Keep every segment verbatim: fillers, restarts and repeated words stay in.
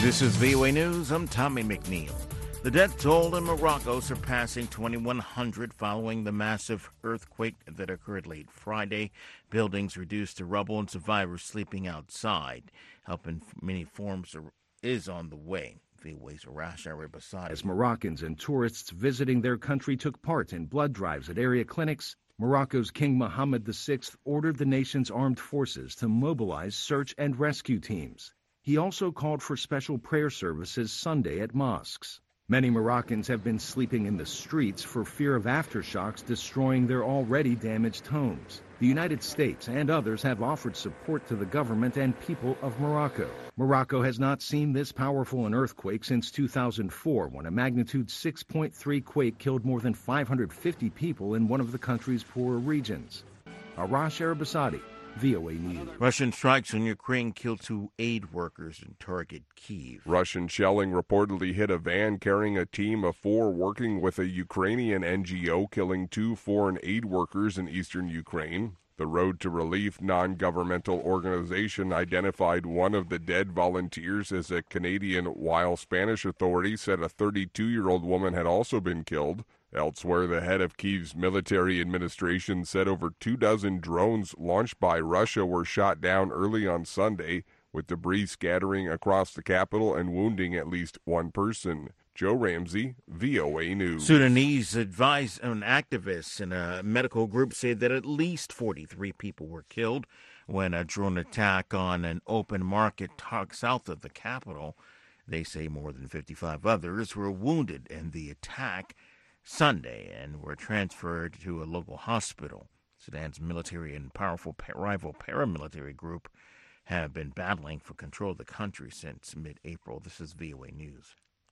This is V O A News. I'm Tommy McNeil. The death toll in Morocco surpassing twenty-one hundred following the massive earthquake that occurred late Friday. Buildings reduced to rubble and survivors sleeping outside. Help in many forms is on the way. V O A's Arash Arabasadi. As Moroccans and tourists visiting their country took part in blood drives at area clinics, Morocco's King Mohammed the sixth ordered the nation's armed forces to mobilize search and rescue teams. He also called for special prayer services Sunday at mosques. Many Moroccans have been sleeping in the streets for fear of aftershocks destroying their already damaged homes. The United States and others have offered support to the government and people of Morocco. Morocco has not seen this powerful an earthquake since two thousand four, when a magnitude six point three quake killed more than five hundred fifty people in one of the country's poorer regions. Arash Arabasadi, V O A News. Russian strikes on Ukraine killed two aid workers and target Kyiv. Russian shelling reportedly hit a van carrying a team of four working with a Ukrainian N G O, killing two foreign aid workers in eastern Ukraine. The Road to Relief non-governmental organization identified one of the dead volunteers as a Canadian, while Spanish authorities said a thirty-two-year-old woman had also been killed. Elsewhere, the head of Kyiv's military administration said over two dozen drones launched by Russia were shot down early on Sunday, with debris scattering across the capital and wounding at least one person. Joe Ramsey, V O A News. Sudanese advice and activists and a medical group say that at least forty-three people were killed when a drone attack on an open market south of the capital. They say more than fifty-five others were wounded in the attack Sunday and were transferred to a local hospital. Sudan's military and powerful rival paramilitary group have been battling for control of the country since mid-April. This is V O A News.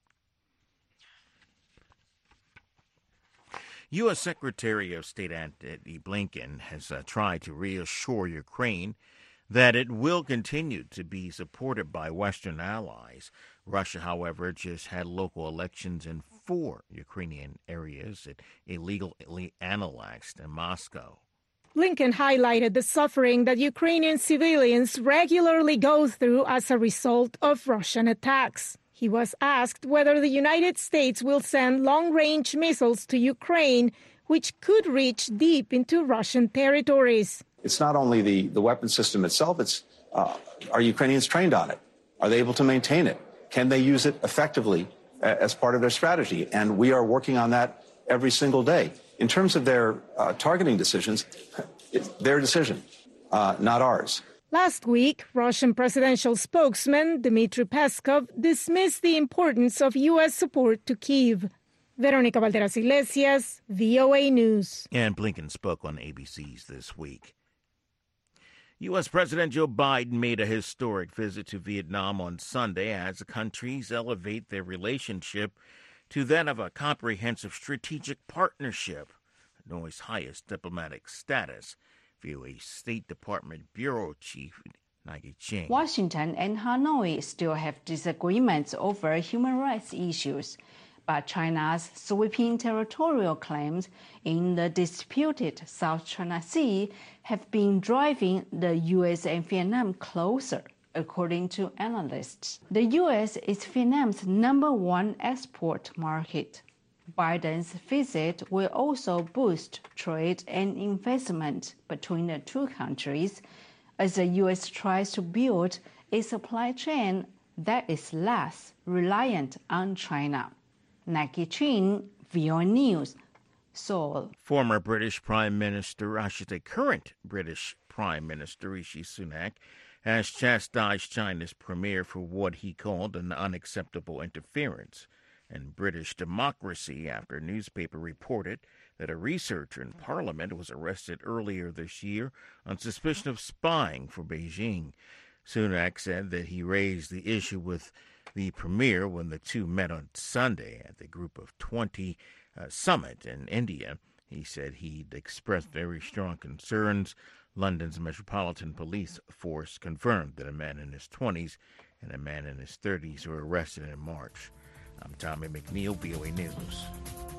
U S. Secretary of State Antony Blinken has uh, tried to reassure Ukraine that it will continue to be supported by Western allies. Russia, however, just had local elections in four Ukrainian areas it illegally annexed in Moscow. Blinken highlighted the suffering that Ukrainian civilians regularly go through as a result of Russian attacks. He was asked whether the United States will send long-range missiles to Ukraine, which could reach deep into Russian territories. It's not only the, the weapon system itself, it's uh, are Ukrainians trained on it? Are they able to maintain it? Can they use it effectively as part of their strategy? And we are working on that every single day. In terms of their uh, targeting decisions, it's their decision, uh, not ours. Last week, Russian presidential spokesman Dmitry Peskov dismissed the importance of U S support to Kyiv. Veronica Valderas Iglesias, V O A News. And Blinken spoke on A B C's This Week. U S. President Joe Biden made a historic visit to Vietnam on Sunday as the countries elevate their relationship to that of a comprehensive strategic partnership, Hanой's highest diplomatic status. V O A State Department Bureau Chief Nike Ching. Washington and Hanoi still have disagreements over human rights issues, but China's sweeping territorial claims in the disputed South China Sea have been driving the U S and Vietnam closer, according to analysts. The U S is Vietnam's number one export market. Biden's visit will also boost trade and investment between the two countries as the U S tries to build a supply chain that is less reliant on China. Nike Chin, V O A News, Seoul. Former British Prime Minister, I should say current British Prime Minister Rishi Sunak, has chastised China's premier for what he called an unacceptable interference in British democracy after a newspaper reported that a researcher in Parliament was arrested earlier this year on suspicion of spying for Beijing. Sunak said that he raised the issue with the premier when the two met on Sunday at the Group of twenty uh, summit in India. He said he'd expressed very strong concerns. London's Metropolitan Police Force confirmed that a man in his twenties and a man in his thirties were arrested in March. I'm Tommy McNeil, V O A News.